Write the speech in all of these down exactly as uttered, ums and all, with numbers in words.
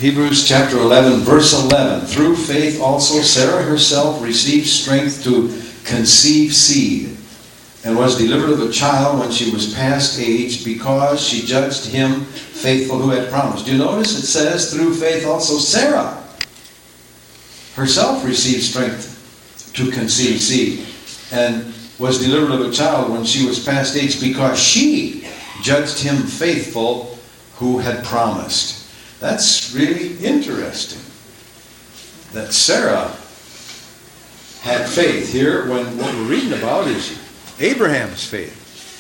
Hebrews chapter eleven, verse eleven. Through faith also Sarah herself received strength to conceive seed, and was delivered of a child when she was past age, because she judged him faithful who had promised. Do you notice it says, through faith also Sarah herself received strength to conceive seed, and was delivered of a child when she was past age, because she judged him faithful who had promised. That's really interesting, that Sarah had faith. Here, when what we're reading about is Abraham's faith.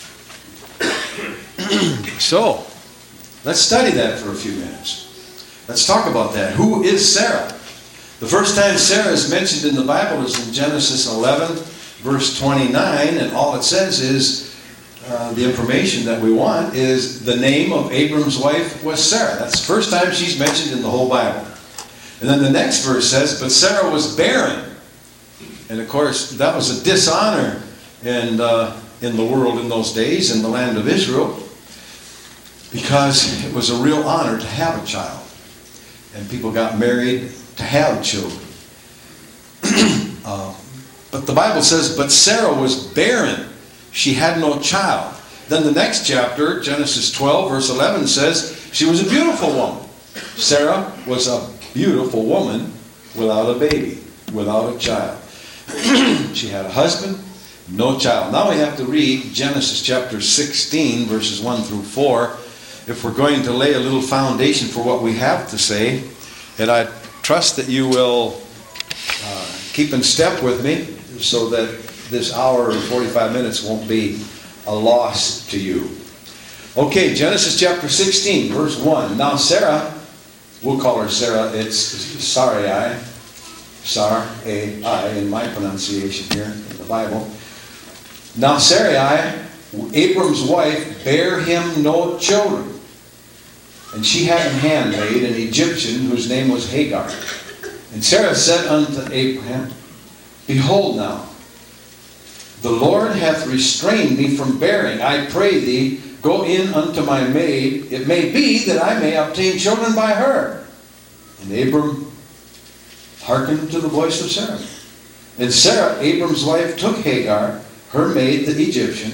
So, let's study that for a few minutes. Let's talk about that. Who is Sarah? The first time Sarah is mentioned in the Bible is in Genesis eleven, verse twenty-nine, and all it says is, uh, the information that we want is the name of Abram's wife was Sarah. That's the first time she's mentioned in the whole Bible. And then the next verse says, but Sarah was barren. And of course, that was a dishonor in, uh, in the world in those days, in the land of Israel, because it was a real honor to have a child. And people got married to have children. uh, but the Bible says, but Sarah was barren. She had no child. Then the next chapter, Genesis twelve, verse eleven, says she was a beautiful woman. Sarah was a beautiful woman without a baby, without a child. She had a husband, no child. Now we have to read Genesis chapter sixteen, verses one through four, if we're going to lay a little foundation for what we have to say. And I trust that you will uh, keep in step with me, so that this hour and forty-five minutes won't be a loss to you. Okay, Genesis chapter sixteen, verse one. Now Sarah, we'll call her Sarah, it's Sarai, Sarai in my pronunciation here in the Bible. Now Sarai, Abram's wife, bare him no children. And she had a handmaid, an Egyptian, whose name was Hagar. And Sarah said unto Abraham, behold now, the Lord hath restrained me from bearing. I pray thee, go in unto my maid. It may be that I may obtain children by her. And Abram hearkened to the voice of Sarah. And Sarah, Abram's wife, took Hagar, her maid, the Egyptian,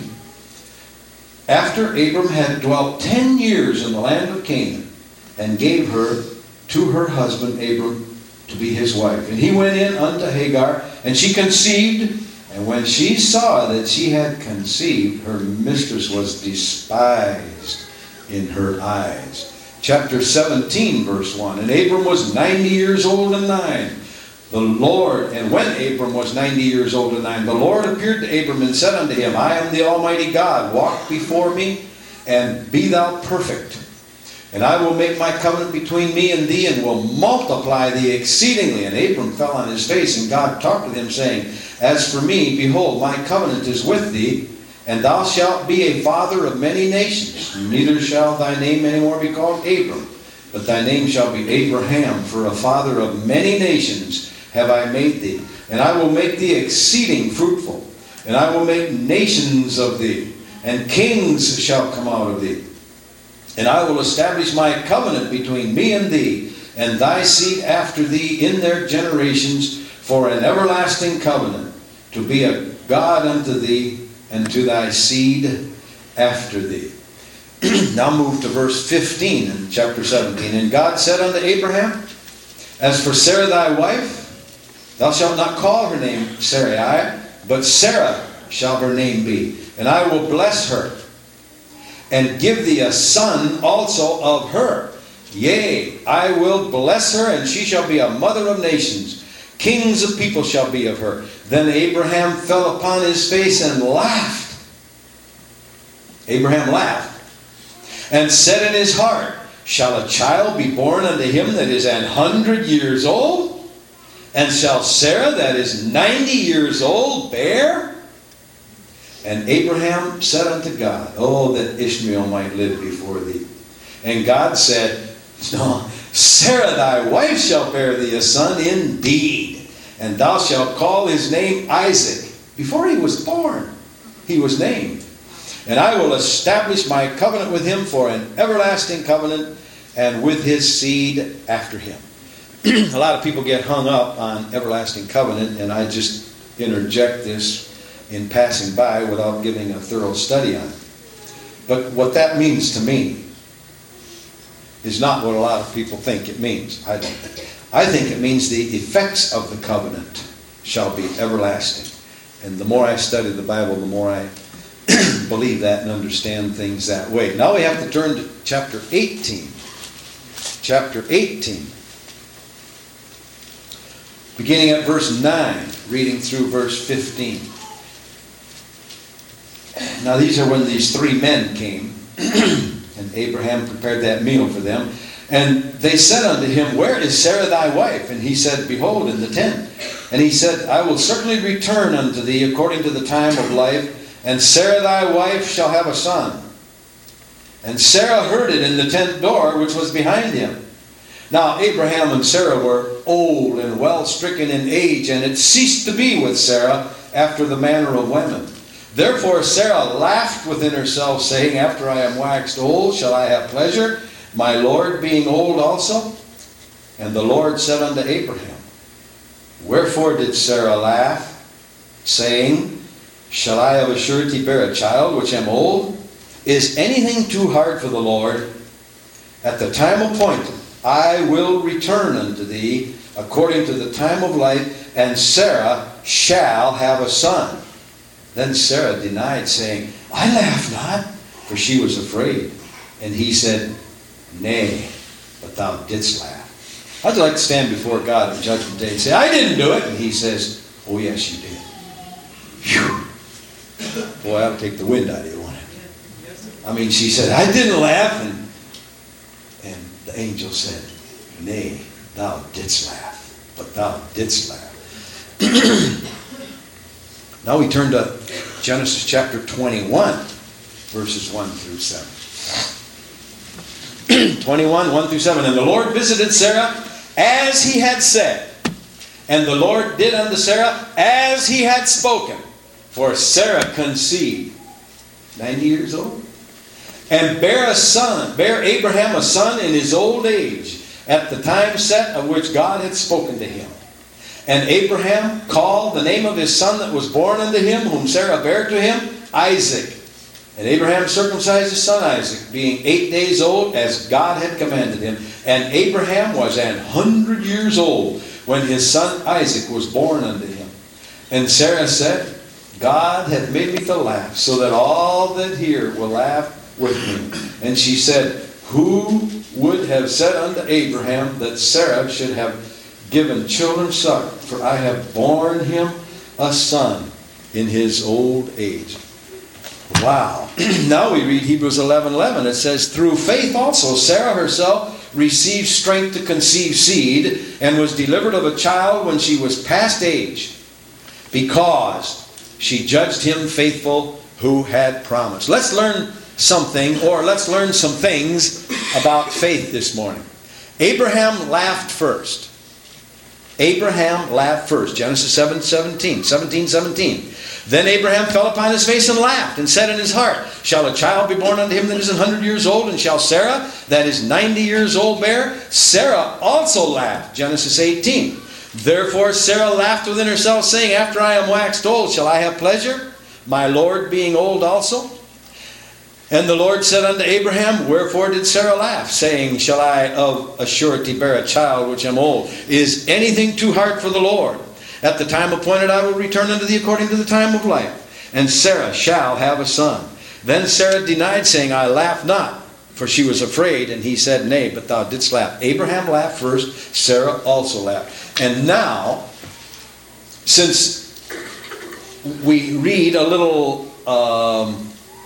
after Abram had dwelt ten years in the land of Canaan, and gave her to her husband Abram to be his wife. And he went in unto Hagar, and she conceived. And when she saw that she had conceived, her mistress was despised in her eyes. Chapter seventeen, verse one. And Abram was ninety years old and nine. The Lord, and when Abram was ninety years old and nine, the Lord appeared to Abram and said unto him, I am the Almighty God. Walk before me, and be thou perfect. And I will make my covenant between me and thee, and will multiply thee exceedingly. And Abram fell on his face, and God talked with him, saying, as for me, behold, my covenant is with thee, and thou shalt be a father of many nations. Neither shall thy name any more be called Abram, but thy name shall be Abraham, for a father of many nations have I made thee. And I will make thee exceeding fruitful, and I will make nations of thee, and kings shall come out of thee. And I will establish my covenant between me and thee, and thy seed after thee in their generations, for an everlasting covenant, to be a God unto thee, and to thy seed after thee. Now move to verse fifteen in chapter seventeen. And God said unto Abraham, as for Sarah thy wife, thou shalt not call her name Sarai, but Sarah shall her name be. And I will bless her, and give thee a son also of her. Yea, I will bless her, and she shall be a mother of nations. Kings of people shall be of her. Then Abraham fell upon his face and laughed. Abraham laughed, and said in his heart, shall a child be born unto him that is an hundred years old? And shall Sarah that is ninety years old bear? And Abraham said unto God, oh, that Ishmael might live before thee. And God said, no, Sarah thy wife shall bear thee a son indeed, and thou shalt call his name Isaac. Before he was born, he was named. And I will establish my covenant with him for an everlasting covenant, and with his seed after him. A lot of people get hung up on everlasting covenant, and I just interject this in passing by without giving a thorough study on it. But what that means to me is not what a lot of people think it means. I don't think. I think it means the effects of the covenant shall be everlasting. And the more I study the Bible, the more I believe that and understand things that way. Now we have to turn to chapter eighteen. Chapter eighteen. Beginning at verse nine, reading through verse fifteen. Now these are when these three men came, and Abraham prepared that meal for them. And they said unto him, Where is Sarah thy wife? And he said, Behold, in the tent. And he said, I will certainly return unto thee according to the time of life, and Sarah thy wife shall have a son. And Sarah heard it in the tent door which was behind him. Now Abraham and Sarah were old and well stricken in age, and it ceased to be with Sarah after the manner of women. Therefore Sarah laughed within herself, saying, After I am waxed old, shall I have pleasure, my Lord being old also? And the Lord said unto Abraham, Wherefore did Sarah laugh, saying, Shall I of a surety bear a child which am old? Is anything too hard for the Lord? At the time appointed, I will return unto thee according to the time of life, and Sarah shall have a son. Then Sarah denied, saying, I laugh not, for she was afraid. And he said, Nay, but thou didst laugh. I'd like to stand before God on Judgment Day and say, I didn't do it. And he says, Oh, yes, you did. Phew. Boy, that'll take the wind out of you, won't it? I mean, she said, I didn't laugh. And, and the angel said, Nay, thou didst laugh, but thou didst laugh. Now we turn to Genesis chapter twenty-one, verses one through seven. twenty-one, one through seven. And the Lord visited Sarah as he had said. And the Lord did unto Sarah as he had spoken. For Sarah conceived, ninety years old, and bare a son, bare Abraham a son in his old age, at the time set of which God had spoken to him. And Abraham called the name of his son that was born unto him, whom Sarah bare to him, Isaac. And Abraham circumcised his son Isaac, being eight days old, as God had commanded him. And Abraham was an hundred years old when his son Isaac was born unto him. And Sarah said, God hath made me to laugh, so that all that hear will laugh with me. And she said, Who would have said unto Abraham that Sarah should have given children suck? For I have borne him a son in his old age. Wow. Now we read Hebrews eleven eleven. It says, Through faith also Sarah herself received strength to conceive seed, and was delivered of a child when she was past age, because she judged him faithful who had promised. Let's learn something, or let's learn some things about faith this morning. Abraham laughed first. Abraham laughed first. Genesis seven seventeen. seventeen seventeen. Then Abraham fell upon his face and laughed, and said in his heart, Shall a child be born unto him that is an hundred years old? And shall Sarah, that is ninety years old, bear? Sarah also laughed. Genesis eighteen. Therefore Sarah laughed within herself, saying, After I am waxed old, shall I have pleasure, my Lord being old also? And the Lord said unto Abraham, Wherefore did Sarah laugh, saying, Shall I of a surety bear a child which am old? Is anything too hard for the Lord? At the time appointed I will return unto thee according to the time of life, and Sarah shall have a son. Then Sarah denied, saying, I laugh not, for she was afraid. And he said, Nay, but thou didst laugh. Abraham laughed first, Sarah also laughed. And now, since we read a little um,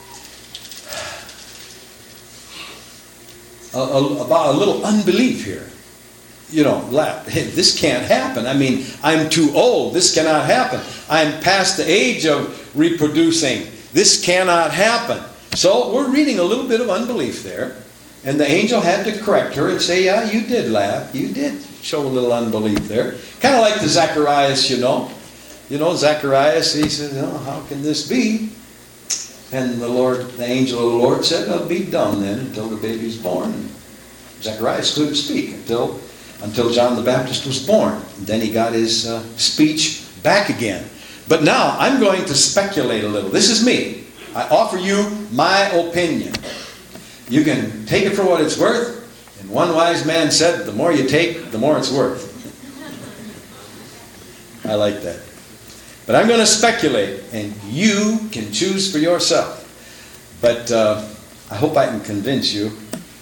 a, a, about a little unbelief here. You know, laugh. Hey, this can't happen. I mean, I'm too old. This cannot happen. I'm past the age of reproducing. This cannot happen. So we're reading a little bit of unbelief there. And the angel had to correct her and say, yeah, you did laugh. You did show a little unbelief there. Kind of like the Zacharias, you know. You know, Zacharias, he said, oh, how can this be? And the Lord, the angel of the Lord said, I'll be dumb then until the baby's born. Zacharias couldn't speak until, until John the Baptist was born. And then he got his uh, speech back again. But now I'm going to speculate a little. This is me. I offer you my opinion. You can take it for what it's worth. And one wise man said, the more you take, the more it's worth. I like that. But I'm going to speculate, and you can choose for yourself. But uh, I hope I can convince you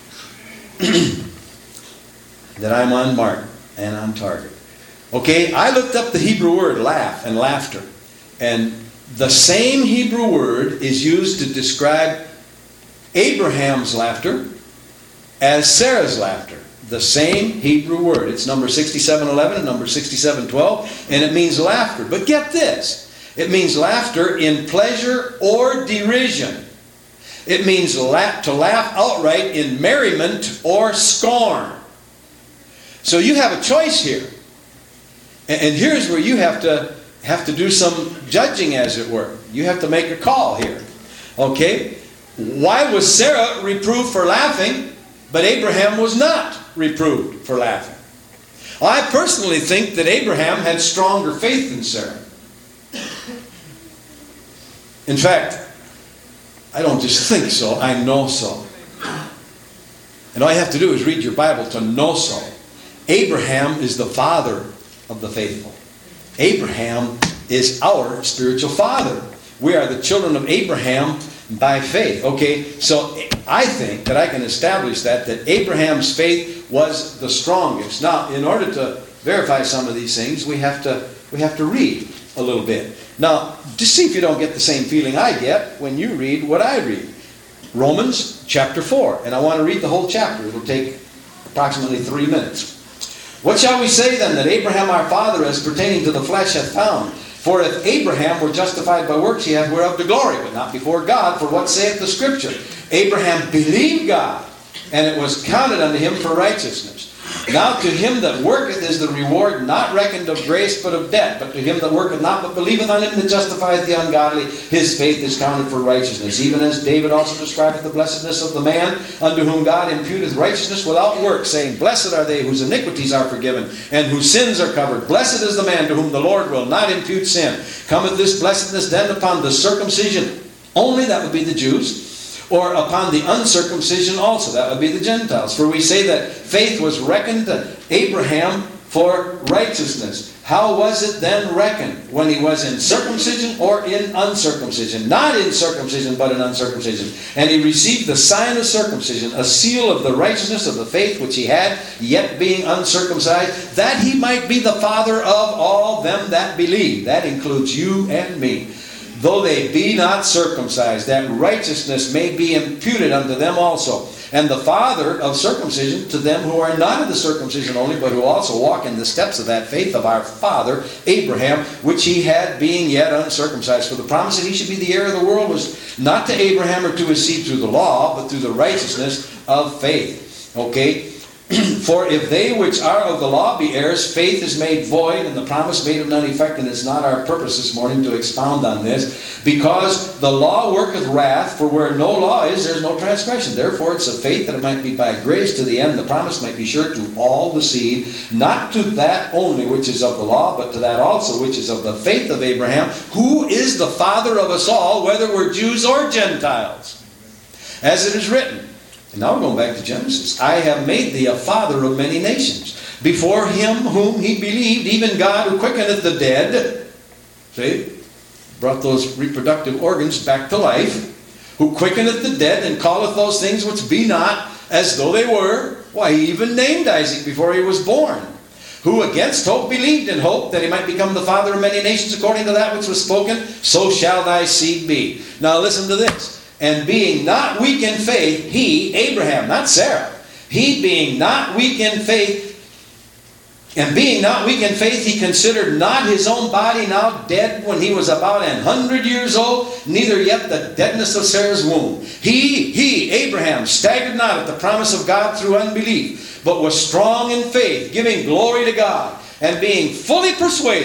that I'm on mark and on target. Okay, I looked up the Hebrew word laugh and laughter. And the same Hebrew word is used to describe Abraham's laughter as Sarah's laughter. The same Hebrew word. It's number sixty-seven eleven and number sixty-seven twelve, and it means laughter. But get this. It means laughter in pleasure or derision. It means laugh, to laugh outright in merriment or scorn. So you have a choice here. And, and here's where you have to have to do some judging, as it were. You have to make a call here. Okay? Why was Sarah reproved for laughing, but Abraham was not reproved for laughing? I personally think that Abraham had stronger faith than Sarah. In fact, I don't just think so, I know so. And all you have to do is read your Bible to know so. Abraham is the father of the faithful. Abraham is our spiritual father. We are the children of Abraham by faith. Okay, so I think that I can establish that, that Abraham's faith was the strongest. Now, in order to verify some of these things, we have to, we have to read a little bit. Now, just see if you don't get the same feeling I get when you read what I read. Romans chapter four. And I want to read the whole chapter. It'll take approximately three minutes. What shall we say then that Abraham our father as pertaining to the flesh hath found? For if Abraham were justified by works, he hath whereof to glory, but not before God. For what saith the Scripture? Abraham believed God, and it was counted unto him for righteousness. Now to him that worketh is the reward not reckoned of grace but of debt. But to him that worketh not but believeth on him that justifieth the ungodly, his faith is counted for righteousness. Even as David also describeth the blessedness of the man unto whom God imputeth righteousness without works, saying, Blessed are they whose iniquities are forgiven, and whose sins are covered. Blessed is the man to whom the Lord will not impute sin. Cometh this blessedness then upon the circumcision only, that would be the Jews, or upon the uncircumcision also, that would be the Gentiles? For we say that faith was reckoned to Abraham for righteousness. How was it then reckoned? When he was in circumcision or in uncircumcision? Not in circumcision, but in uncircumcision. And he received the sign of circumcision, a seal of the righteousness of the faith which he had, yet being uncircumcised, that he might be the father of all them that believe. That includes you and me. Though they be not circumcised, that righteousness may be imputed unto them also. And the father of circumcision to them who are not of the circumcision only, but who also walk in the steps of that faith of our father Abraham, which he had being yet uncircumcised. For the promise that he should be the heir of the world was not to Abraham or to his seed through the law, but through the righteousness of faith. Okay? For if they which are of the law be heirs, faith is made void, and the promise made of none effect. And it's not our purpose this morning to expound on this, because the law worketh wrath, for where no law is, there is no transgression. Therefore it's of faith that it might be by grace to the end. The promise might be sure to all the seed, not to that only which is of the law, but to that also which is of the faith of Abraham, who is the father of us all, whether we're Jews or Gentiles. As it is written, and now we're going back to Genesis. I have made thee a father of many nations, before him whom he believed, even God who quickeneth the dead. See? Brought those reproductive organs back to life. Who quickeneth the dead, and calleth those things which be not as though they were. Why, he even named Isaac before he was born. Who against hope believed in hope, that he might become the father of many nations, according to that which was spoken, so shall thy seed be. Now listen to this. And being not weak in faith, he, Abraham, not Sarah, he being not weak in faith, and being not weak in faith, he considered not his own body now dead when he was about an hundred years old, neither yet the deadness of Sarah's womb. He, he, Abraham, staggered not at the promise of God through unbelief, but was strong in faith, giving glory to God, and being fully persuaded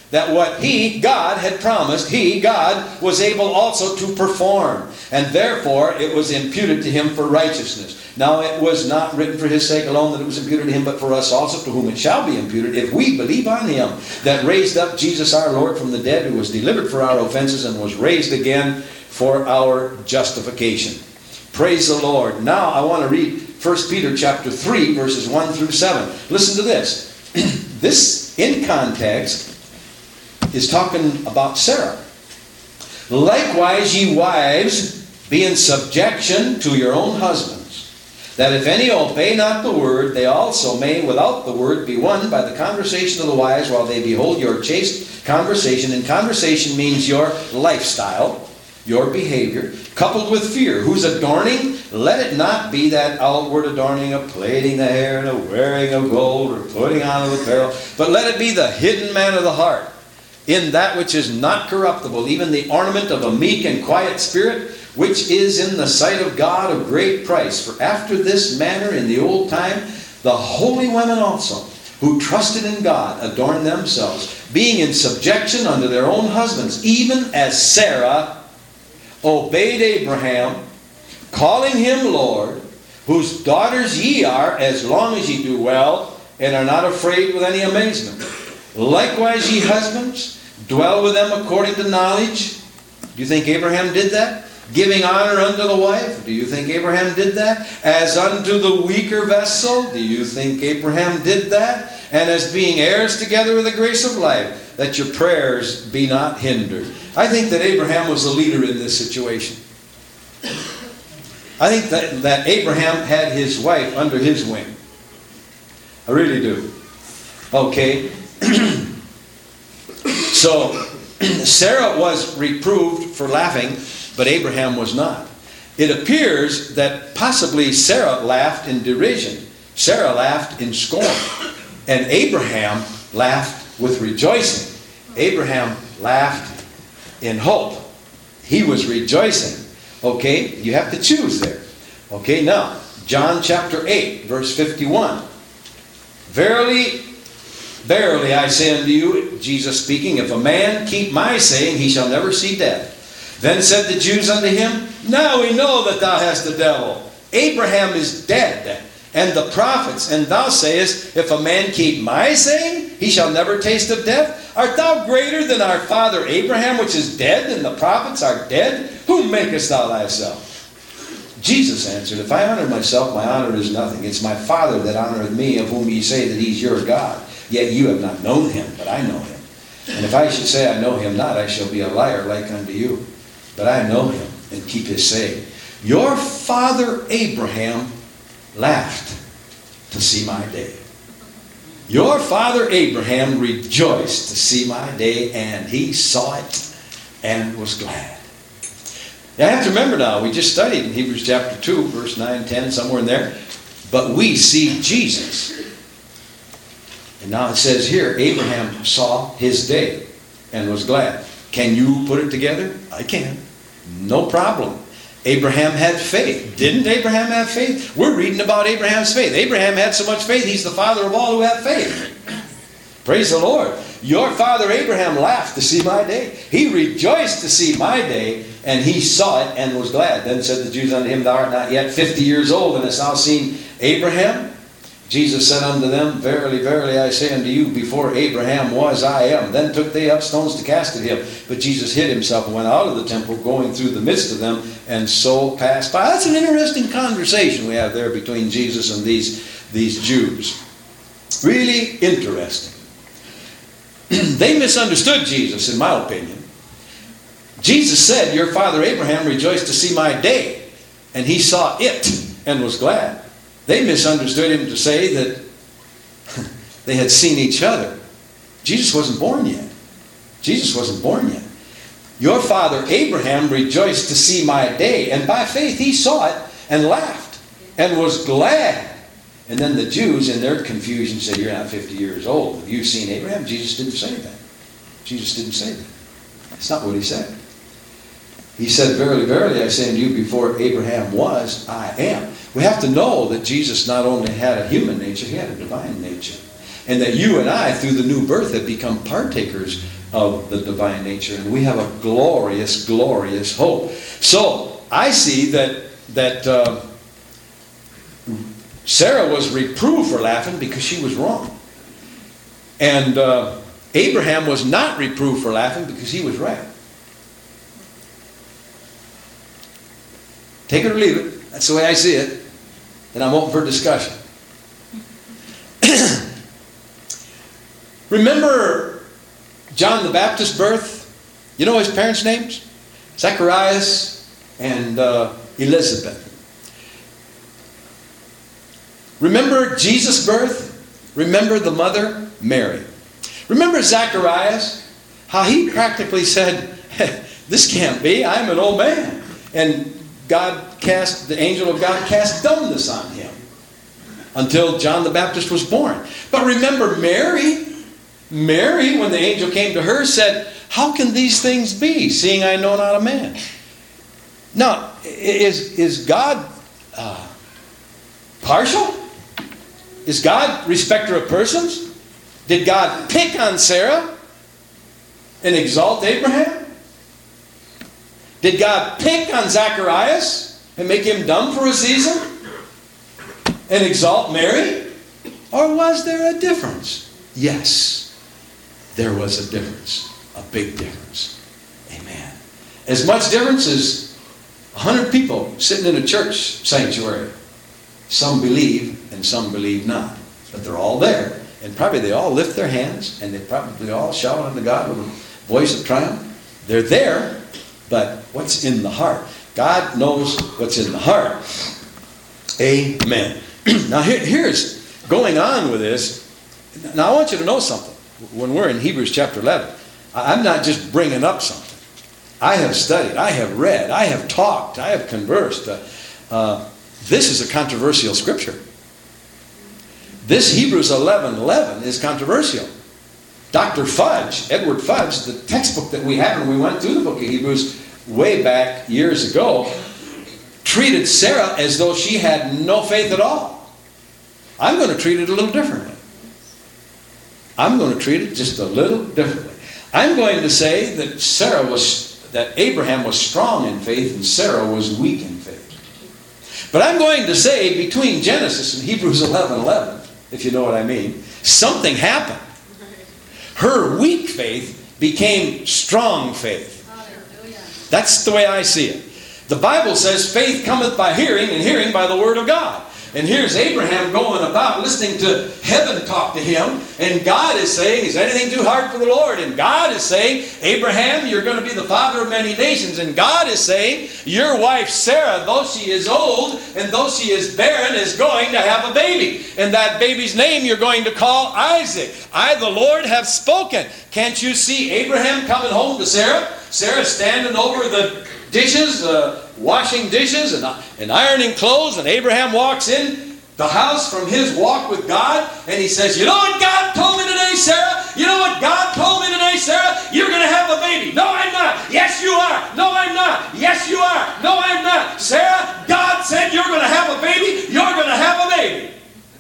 that what he, God, had promised, he, God, was able also to perform. And therefore, it was imputed to him for righteousness. Now, it was not written for his sake alone that it was imputed to him, but for us also, to whom it shall be imputed, if we believe on him that raised up Jesus our Lord from the dead, who was delivered for our offenses and was raised again for our justification. Praise the Lord. Now, I want to read First Peter chapter three, verses one through seven. Listen to this. This, in context, is talking about Sarah. Likewise, ye wives, be in subjection to your own husbands, that if any obey not the word, they also may without the word be won by the conversation of the wives, while they behold your chaste conversation. And conversation means your lifestyle, your behavior, coupled with fear, whose adorning, let it not be that outward adorning of plaiting the hair and of wearing of gold or putting on of apparel, but let it be the hidden man of the heart, in that which is not corruptible, even the ornament of a meek and quiet spirit, which is in the sight of God of great price. For after this manner in the old time, the holy women also, who trusted in God, adorned themselves, being in subjection unto their own husbands, even as Sarah obeyed Abraham, calling him Lord, whose daughters ye are, as long as ye do well, and are not afraid with any amazement. Likewise, ye husbands, dwell with them according to knowledge. Do you think Abraham did that? Giving honor unto the wife. Do you think Abraham did that? As unto the weaker vessel. Do you think Abraham did that? And as being heirs together with the grace of life, that your prayers be not hindered. I think that Abraham was the leader in this situation. I think that, that Abraham had his wife under his wing. I really do. Okay. So, Sarah was reproved for laughing, but Abraham was not. It appears that possibly Sarah laughed in derision. Sarah laughed in scorn. And Abraham laughed with rejoicing. Abraham laughed in hope. He was rejoicing. Okay, you have to choose there. Okay, now, John chapter eight, verse fifty-one. Verily, verily, I say unto you, Jesus speaking, if a man keep my saying, he shall never see death. Then said the Jews unto him, now we know that thou hast the devil. Abraham is dead, and the prophets, and thou sayest, if a man keep my saying, he shall never taste of death. Art thou greater than our father Abraham, which is dead, and the prophets are dead? Whom makest thou thyself? Jesus answered, if I honor myself, my honor is nothing. It's my Father that honoreth me, of whom ye say that he's your God. Yet you have not known him, but I know him. And if I should say I know him not, I shall be a liar like unto you. But I know him, and keep his saying. Your father Abraham laughed to see my day. Your father Abraham rejoiced to see my day, and he saw it and was glad. Now, I have to remember now, we just studied in Hebrews chapter two, verse nine, ten, somewhere in there. But we see Jesus. And now it says here, Abraham saw his day and was glad. Can you put it together? I can. No problem. Abraham had faith. Didn't Abraham have faith? We're reading about Abraham's faith. Abraham had so much faith, he's the father of all who have faith. Praise the Lord. Your father Abraham laughed to see my day. He rejoiced to see my day, and he saw it and was glad. Then said the Jews unto him, thou art not yet fifty years old, and hast thou seen Abraham? Jesus said unto them, verily, verily, I say unto you, before Abraham was, I am. Then took they up stones to cast at him. But Jesus hid himself and went out of the temple, going through the midst of them, and so passed by. That's an interesting conversation we have there between Jesus and these, these Jews. Really interesting. They misunderstood Jesus, in my opinion. Jesus said, your father Abraham rejoiced to see my day, and he saw it and was glad. They misunderstood him to say that they had seen each other. Jesus wasn't born yet. Jesus wasn't born yet. Your father Abraham rejoiced to see my day, and by faith he saw it and laughed and was glad. And then the Jews, in their confusion, said, you're not fifty years old. Have you seen Abraham? Jesus didn't say that. Jesus didn't say that. That's not what he said. He said, verily, verily, I say unto you, before Abraham was, I am. We have to know that Jesus not only had a human nature, he had a divine nature. And that you and I, through the new birth, have become partakers of the divine nature. And we have a glorious, glorious hope. So, I see that, that uh, Sarah was reproved for laughing because she was wrong. And uh, Abraham was not reproved for laughing because he was right. Take it or leave it. That's the way I see it. And I'm open for discussion. Remember John the Baptist's birth? You know his parents' names? Zacharias and uh, Elizabeth. Remember Jesus' birth? Remember the mother? Mary. Remember Zacharias? How he practically said, this can't be, I'm an old man. And God cast, the angel of God cast dumbness on him until John the Baptist was born. But remember Mary? Mary, when the angel came to her, said, how can these things be, seeing I know not a man? Now, is, is God uh, partial? Is God respecter of persons? Did God pick on Sarah and exalt Abraham? Did God pick on Zacharias and make him dumb for a season and exalt Mary? Or was there a difference? Yes, there was a difference, a big difference. Amen. As much difference as a hundred people sitting in a church sanctuary. Some believe and some believe not. But they're all there. And probably they all lift their hands and they probably all shout unto God with a voice of triumph. They're there, but what's in the heart? God knows what's in the heart. Amen. Now here, here's going on with this. Now I want you to know something. When we're in Hebrews chapter eleven, I'm not just bringing up something. I have studied, I have read, I have talked, I have conversed. Uh, uh, this is a controversial scripture. This Hebrews eleven eleven is controversial. Doctor Fudge, Edward Fudge, the textbook that we have when we went through the book of Hebrews way back years ago, treated Sarah as though she had no faith at all. I'm going to treat it a little differently. I'm going to treat it just a little differently. I'm going to say that Sarah was, that Abraham was strong in faith and Sarah was weak in faith. But I'm going to say between Genesis and Hebrews eleven eleven, if you know what I mean, something happened. Her weak faith became strong faith. That's the way I see it. The Bible says faith cometh by hearing, and hearing by the word of God. And here's Abraham going about listening to heaven talk to him. And God is saying, is anything too hard for the Lord? And God is saying, Abraham, you're going to be the father of many nations. And God is saying, your wife Sarah, though she is old and though she is barren, is going to have a baby. And that baby's name you're going to call Isaac. I, the Lord, have spoken. Can't you see Abraham coming home to Sarah? Sarah standing over the dishes, uh, washing dishes and, uh, and ironing clothes, and Abraham walks in the house from his walk with God, and he says, you know what God told me today, Sarah? You know what God told me today, Sarah? You're going to have a baby. No, I'm not. Yes, you are. No, I'm not. Yes, you are. No, I'm not. Sarah, God said you're going to have a baby. You're going to have a baby.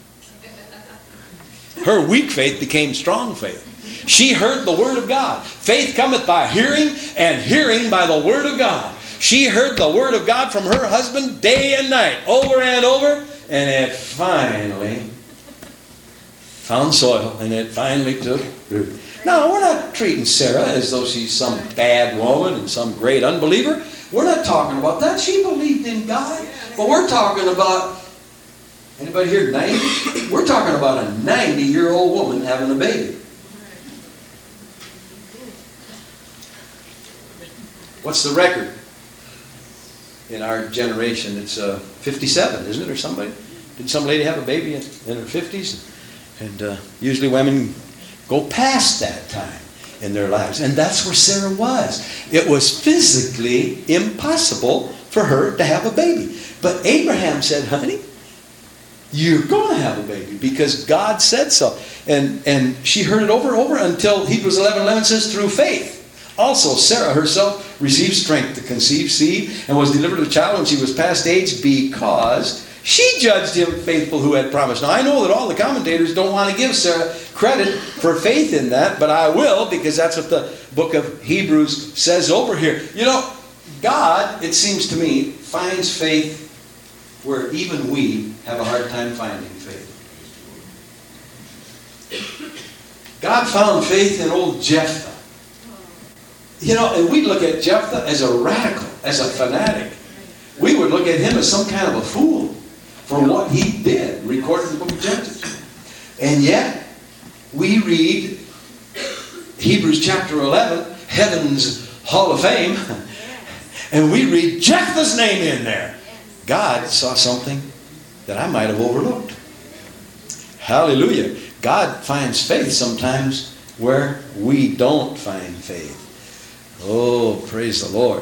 Her weak faith became strong faith. She heard the word of God. Faith cometh by hearing, and hearing by the word of God. She heard the word of God from her husband day and night, over and over, and it finally found soil, and it finally took root. Now, we're not treating Sarah as though she's some bad woman and some great unbeliever. We're not talking about that. She believed in God. But we're talking about, anybody here ninety? We're talking about a ninety-year-old woman having a baby. What's the record? In our generation, it's uh, fifty-seven, isn't it, or somebody? Did some lady have a baby in, in her fifties? And uh, usually women go past that time in their lives. And that's where Sarah was. It was physically impossible for her to have a baby. But Abraham said, honey, you're going to have a baby because God said so. And, and she heard it over and over until Hebrews eleven eleven says, through faith. Also, Sarah herself received strength to conceive seed and was delivered of a child when she was past age because She judged him faithful who had promised. Now, I know that all the commentators don't want to give Sarah credit for faith in that, but I will, because that's what the book of Hebrews says over here. You know, God, it seems to me, finds faith where even we have a hard time finding faith. God found faith in old Jephthah. You know, and we look at Jephthah as a radical, as a fanatic. We would look at him as some kind of a fool for what he did, recorded in the book of Judges. And yet, we read Hebrews chapter eleven, Heaven's Hall of Fame, and we read Jephthah's name in there. God saw something that I might have overlooked. Hallelujah. God finds faith sometimes where we don't find faith. Oh, praise the Lord.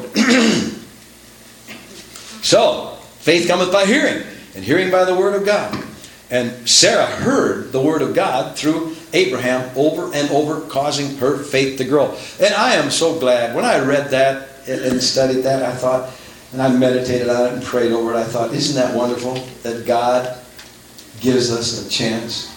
So, faith cometh by hearing, and hearing by the word of God. And Sarah heard the word of God through Abraham over and over, causing her faith to grow. And I am so glad. When I read that and studied that, I thought, and I meditated on it and prayed over it, I thought, isn't that wonderful that God gives us a chance?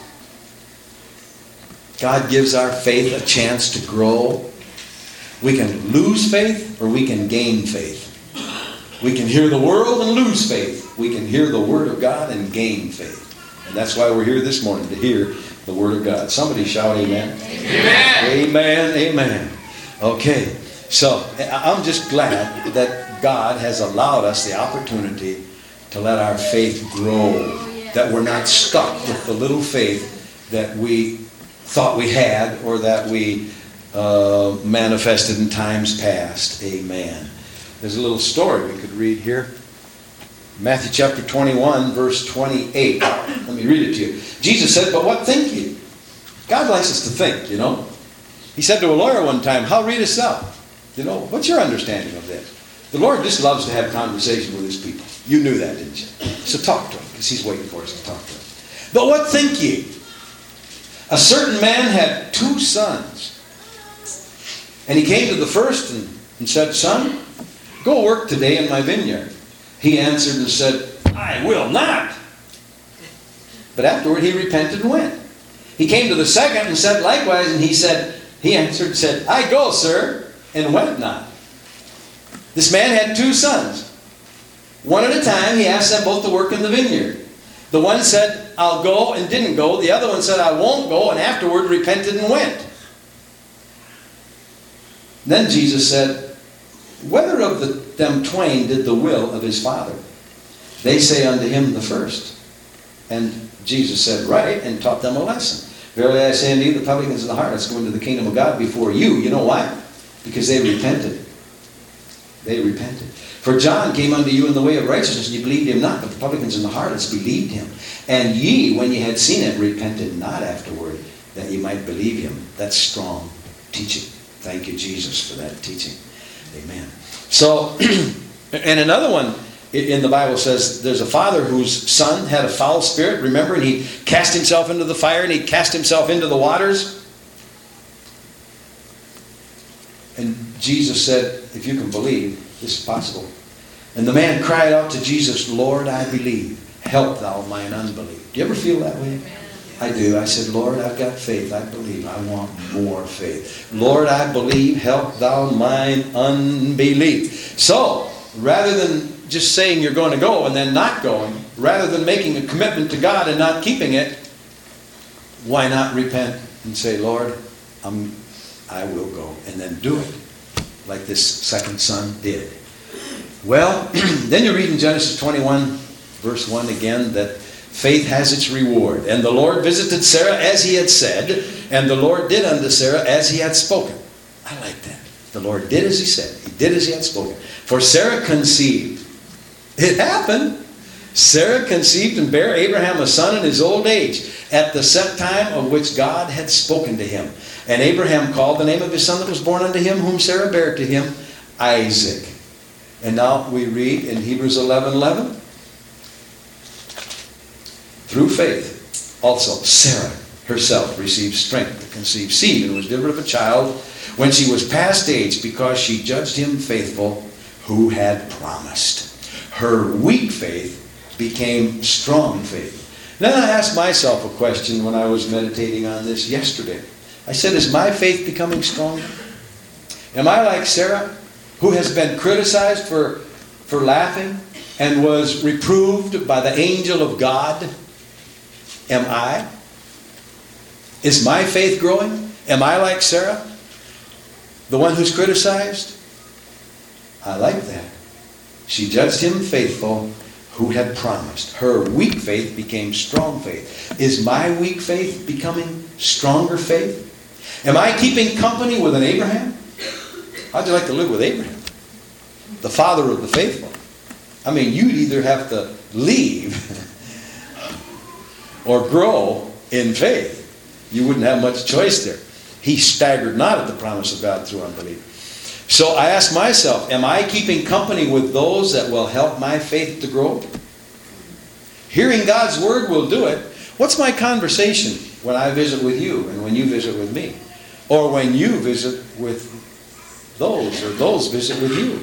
God gives our faith a chance to grow. We can lose faith or we can gain faith. We can hear the world and lose faith. We can hear the Word of God and gain faith. And that's why we're here this morning, to hear the Word of God. Somebody shout amen. Amen. Amen. Amen. Okay. So I'm just glad that God has allowed us the opportunity to let our faith grow. That we're not stuck with the little faith that we thought we had or that we uh, manifested in times past. Amen. There's a little story we could read here. Matthew chapter twenty-one, verse twenty-eight. Let me read it to you. Jesus said, "But what think ye?" God likes us to think, you know. He said to a lawyer one time, "How readest thou?" You know, what's your understanding of this? The Lord just loves to have conversation with His people. You knew that, didn't you? So talk to Him, because He's waiting for us to talk to Him. "But what think ye? A certain man had two sons. And he came to the first and, and said, Son, go work today in my vineyard. He answered and said, I will not. But afterward he repented and went. He came to the second and said likewise, and he said, he answered and said, I go, sir, and went not. This man had two sons. One at a time, he asked them both to work in the vineyard. The one said, I'll go, and didn't go. The other one said, I won't go, and afterward repented and went. Then Jesus said, Whether of the, them twain did the will of his father? They say unto him, the first. And Jesus said, Right, and taught them a lesson. Verily I say unto you, the publicans and the harlots go into the kingdom of God before you. You know why? Because they repented. They repented. For John came unto you in the way of righteousness, and ye believed him not, but the publicans and the harlots believed him. And ye, when ye had seen it, repented not afterward, that ye might believe him. That's strong teaching. Thank you, Jesus, for that teaching. Amen. So, and another one in the Bible says there's a father whose son had a foul spirit, remember, and he cast himself into the fire, and he cast himself into the waters. And Jesus said, if you can believe, this is possible. And the man cried out to Jesus, Lord, I believe. Help thou mine unbelief. Do you ever feel that way? I do. I said, Lord, I've got faith. I believe. I want more faith. Lord, I believe. Help thou mine unbelief. So, rather than just saying you're going to go and then not going, rather than making a commitment to God and not keeping it, why not repent and say, Lord, I'm, I will go, and then do it, like this second son did. Well, then you read in Genesis twenty-one, verse one again, that faith has its reward. And the Lord visited Sarah as he had said, and the Lord did unto Sarah as he had spoken. I like that. The Lord did as he said. He did as he had spoken. For Sarah conceived. It happened. Sarah conceived and bare Abraham a son in his old age, at the set time of which God had spoken to him. And Abraham called the name of his son that was born unto him, whom Sarah bare to him, Isaac. And now we read in Hebrews eleven eleven. Through faith, also Sarah herself received strength to conceive seed, and was delivered of a child when she was past age, because she judged him faithful who had promised. Her weak faith became strong faith. Then I asked myself a question when I was meditating on this yesterday. I said, is my faith becoming stronger? Am I like Sarah, who has been criticized for, for laughing and was reproved by the angel of God? Am I? Is my faith growing? Am I like Sarah, the one who's criticized? I like that. She judged him faithful who had promised. Her weak faith became strong faith. Is my weak faith becoming stronger faith? Am I keeping company with an Abraham? How'd you like to live with Abraham? The father of the faithful. I mean, you'd either have to leave or grow in faith. You wouldn't have much choice there. He staggered not at the promise of God through unbelief. So I ask myself, am I keeping company with those that will help my faith to grow? Hearing God's word will do it. What's my conversation when I visit with you and when you visit with me? Or when you visit with those or those visit with you?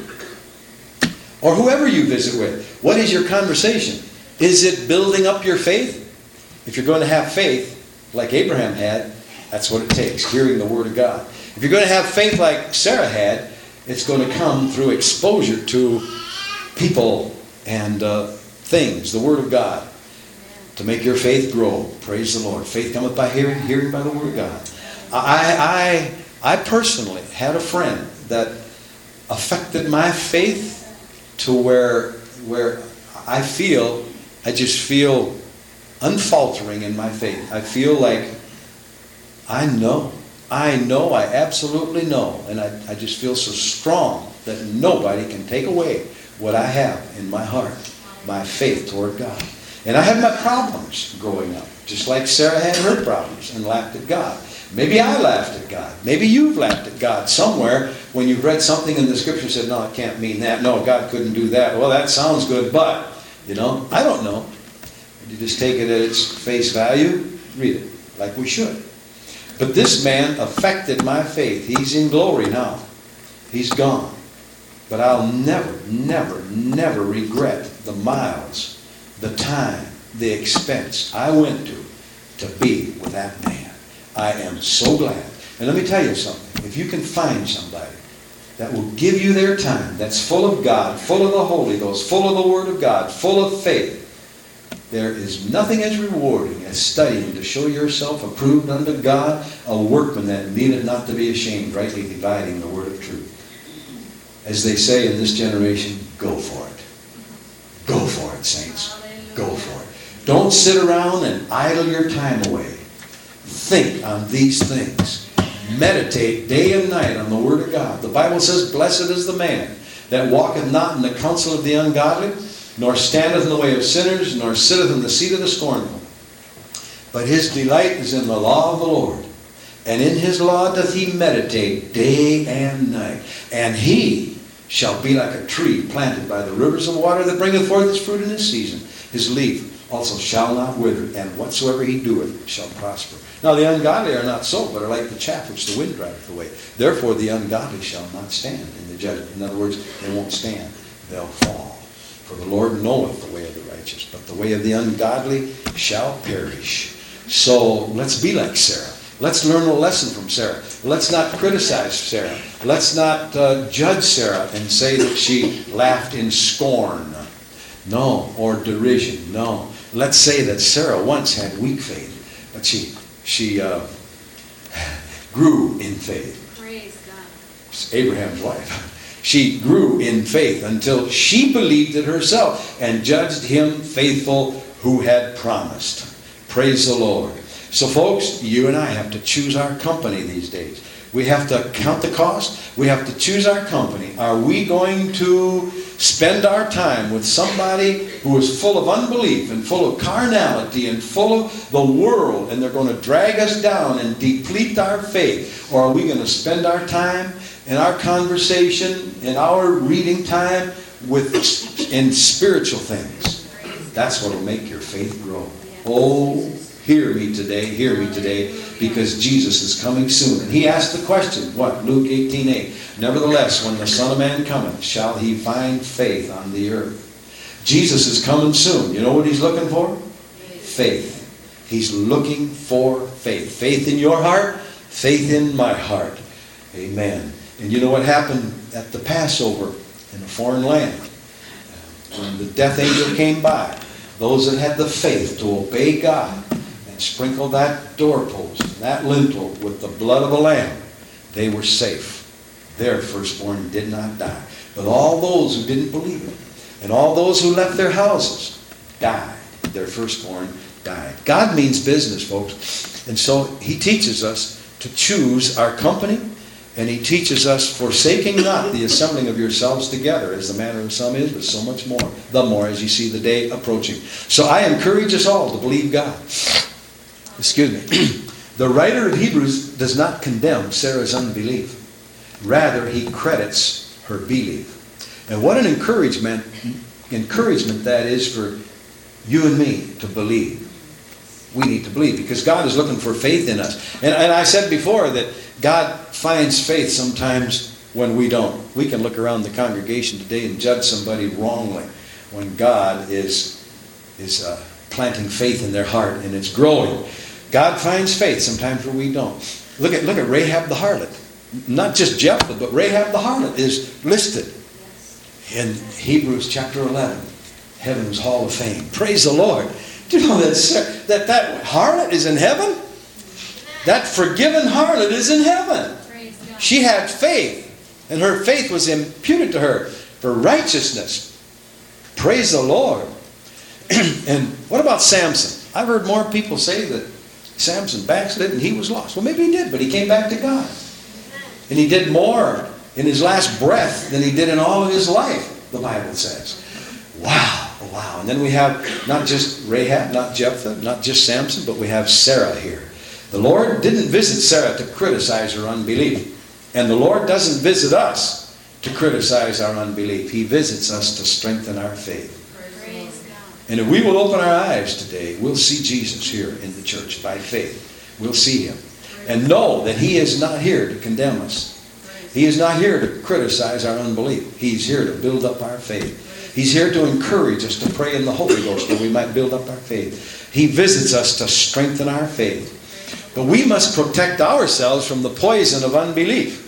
Or whoever you visit with. What is your conversation? Is it building up your faith? If you're going to have faith, like Abraham had, that's what it takes, hearing the word of God. If you're going to have faith like Sarah had, it's going to come through exposure to people and uh, things, the word of God, to make your faith grow. Praise the Lord. Faith cometh by hearing, hearing by the word of God. I, I, I personally had a friend that affected my faith to where, where I feel, I just feel unfaltering in my faith. I feel like I know. I know, I absolutely know. And I, I just feel so strong that nobody can take away what I have in my heart, my faith toward God. And I had my problems growing up, just like Sarah had her problems and laughed at God. Maybe I laughed at God. Maybe you've laughed at God somewhere when you've read something in the scripture and said, no, it can't mean that. No, God couldn't do that. Well, that sounds good, but, you know, I don't know. You just take it at its face value, read it like we should. But this man affected my faith. He's in glory now. He's gone. But I'll never, never, never regret the miles, the time, the expense I went to to be with that man. I am so glad. And let me tell you something. If you can find somebody that will give you their time, that's full of God, full of the Holy Ghost, full of the Word of God, full of faith, there is nothing as rewarding as studying to show yourself approved unto God, a workman that needeth not to be ashamed, rightly dividing the word of truth. As they say in this generation, go for it. Go for it, saints. Go for it. Don't sit around and idle your time away. Think on these things. Meditate day and night on the Word of God. The Bible says, blessed is the man that walketh not in the counsel of the ungodly, nor standeth in the way of sinners, nor sitteth in the seat of the scornful. But his delight is in the law of the Lord, and in his law doth he meditate day and night. And he shall be like a tree planted by the rivers of water that bringeth forth his fruit in his season. His leaf also shall not wither, and whatsoever he doeth shall prosper. Now the ungodly are not so, but are like the chaff which the wind driveth away. Therefore the ungodly shall not stand in the judgment. In other words, they won't stand. They'll fall. For the Lord knoweth the way of the righteous, but the way of the ungodly shall perish. So let's be like Sarah. Let's learn a lesson from Sarah. Let's not criticize Sarah. Let's not uh, judge Sarah and say that she laughed in scorn. No, or derision. No. Let's say that Sarah once had weak faith, but she she uh, grew in faith. Praise God. It's Abraham's wife. She grew in faith until she believed it herself and judged him faithful who had promised. Praise the Lord. So folks, you and I have to choose our company these days. We have to count the cost. We have to choose our company. Are we going to spend our time with somebody who is full of unbelief and full of carnality and full of the world, and they're going to drag us down and deplete our faith? Or are we going to spend our time in our conversation, in our reading time, with in spiritual things? That's what will make your faith grow. Oh, hear me today, hear me today, because Jesus is coming soon. And he asked the question, what? Luke eighteen eight. Nevertheless, when the Son of Man cometh, shall he find faith on the earth? Jesus is coming soon. You know what he's looking for? Faith. He's looking for faith. Faith in your heart, faith in my heart. Amen. And you know what happened at the Passover in a foreign land? When the death angel came by, those that had the faith to obey God and sprinkle that doorpost, that lintel with the blood of a lamb, they were safe. Their firstborn did not die. But all those who didn't believe it, and all those who left their houses, died. Their firstborn died. God means business, folks. And so he teaches us to choose our company, and he teaches us, forsaking not the assembling of yourselves together, as the manner of some is, but so much more, the more as you see the day approaching. So I encourage us all to believe God. Excuse me. The writer of Hebrews does not condemn Sarah's unbelief. Rather, he credits her belief. And what an encouragement, encouragement that is for you and me to believe. We need to believe because God is looking for faith in us. And, and I said before that God finds faith sometimes when we don't. We can look around the congregation today and judge somebody wrongly when God is, is uh, planting faith in their heart and it's growing. God finds faith sometimes where we don't. Look at, look at Rahab the harlot. Not just Jephthah, but Rahab the harlot is listed in Hebrews chapter eleven, Heaven's Hall of Fame. Praise the Lord. Do you know that, that that harlot is in heaven? That forgiven harlot is in heaven. She had faith, and her faith was imputed to her for righteousness. Praise the Lord. And what about Samson? I've heard more people say that Samson backslid and he was lost. Well, maybe he did, but he came back to God. And he did more in his last breath than he did in all of his life, the Bible says. Wow, wow. And then we have not just Rahab, not Jephthah, not just Samson, but we have Sarah here. The Lord didn't visit Sarah to criticize her unbelief. And the Lord doesn't visit us to criticize our unbelief. He visits us to strengthen our faith. And if we will open our eyes today, we'll see Jesus here in the church by faith. We'll see him. And know that he is not here to condemn us. He is not here to criticize our unbelief. He's here to build up our faith. He's here to encourage us to pray in the Holy Ghost that we might build up our faith. He visits us to strengthen our faith. But we must protect ourselves from the poison of unbelief.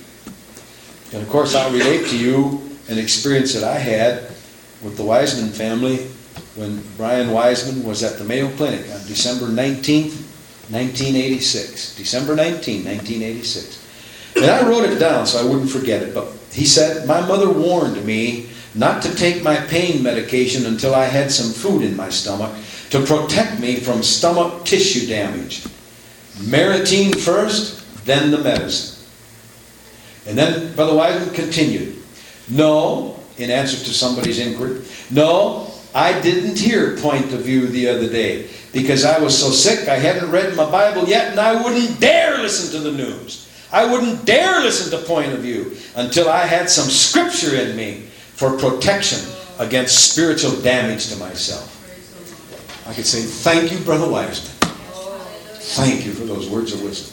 And of course, I'll relate to you an experience that I had with the Wiseman family when Brian Wiseman was at the Mayo Clinic on December nineteenth, nineteen eighty-six. December nineteenth, nineteen eighty-six. And I wrote it down so I wouldn't forget it. But he said, my mother warned me not to take my pain medication until I had some food in my stomach to protect me from stomach tissue damage. Meritine first, then the medicine. And then Brother Wiseman continued, no, in answer to somebody's inquiry, no, I didn't hear point of view the other day because I was so sick I hadn't read my Bible yet and I wouldn't dare listen to the news. I wouldn't dare listen to point of view until I had some scripture in me for protection against spiritual damage to myself. I could say, thank you, Brother Wiseman. Thank you for those words of wisdom.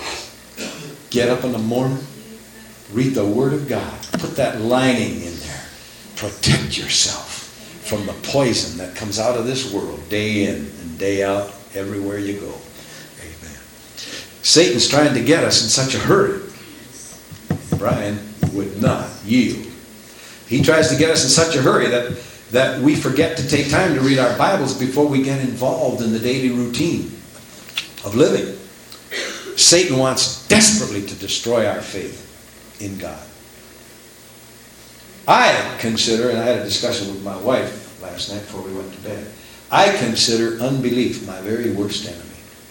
Get up in the morning, read the Word of God. Put that lining in there. Protect yourself from the poison that comes out of this world day in and day out everywhere you go. Amen. Satan's trying to get us in such a hurry. Brian would not yield. He tries to get us in such a hurry that, that we forget to take time to read our Bibles before we get involved in the daily routine of living. Satan wants desperately to destroy our faith in God. I consider, and I had a discussion with my wife last night before we went to bed, I consider unbelief my very worst enemy.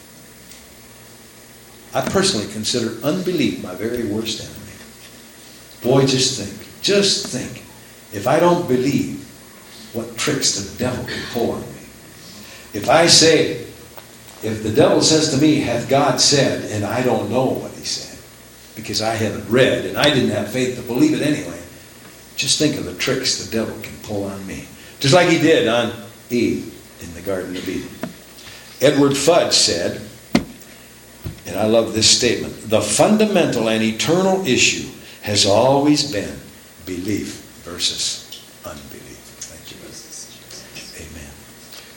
I personally consider unbelief my very worst enemy. Boy, just think, just think, if I don't believe, what tricks the devil can pull on me. If I say, if the devil says to me, hath God said, and I don't know what he said, because I haven't read, and I didn't have faith to believe it anyway, just think of the tricks the devil can pull on me. Just like he did on Eve in the Garden of Eden. Edward Fudge said, and I love this statement, the fundamental and eternal issue has always been belief versus unbelief. Thank you.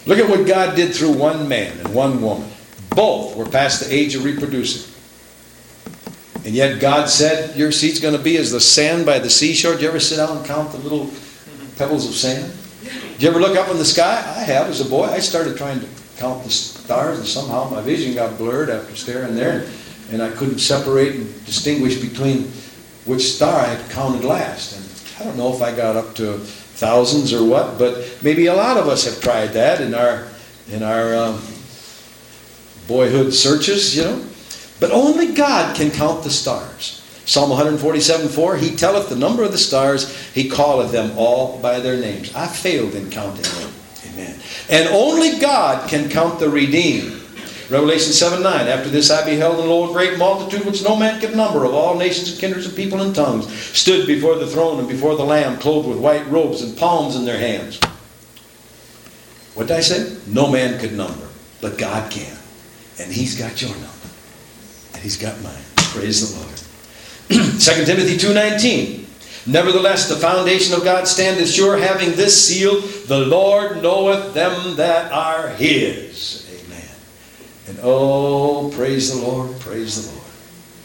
Look at what God did through one man and one woman. Both were past the age of reproducing. And yet God said, your seed's going to be as the sand by the seashore. Did you ever sit down and count the little pebbles of sand? Did you ever look up in the sky? I have as a boy. I started trying to count the stars, and somehow my vision got blurred after staring there. And I couldn't separate and distinguish between which star I had counted last. And I don't know if I got up to thousands or what, but maybe a lot of us have tried that in our in our um, boyhood searches, you know. But only God can count the stars. Psalm one forty-seven four, He telleth the number of the stars, He calleth them all by their names. I failed in counting them. Amen. And only God can count the redeemed. Revelation seven nine, after this I beheld, and lo, a great multitude which no man could number, of all nations and kindreds and people and tongues, stood before the throne and before the Lamb, clothed with white robes and palms in their hands. What did I say? No man could number, but God can. And He's got your number. And He's got mine. Praise the Lord. Second Timothy two nineteen. Nevertheless, the foundation of God standeth sure, having this seal, the Lord knoweth them that are His. Amen. And oh, praise the Lord, praise the Lord.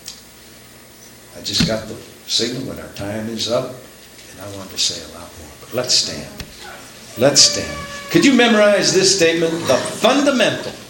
I just got the signal that our time is up, and I want to say a lot more. But let's stand. Let's stand. Could you memorize this statement? The fundamental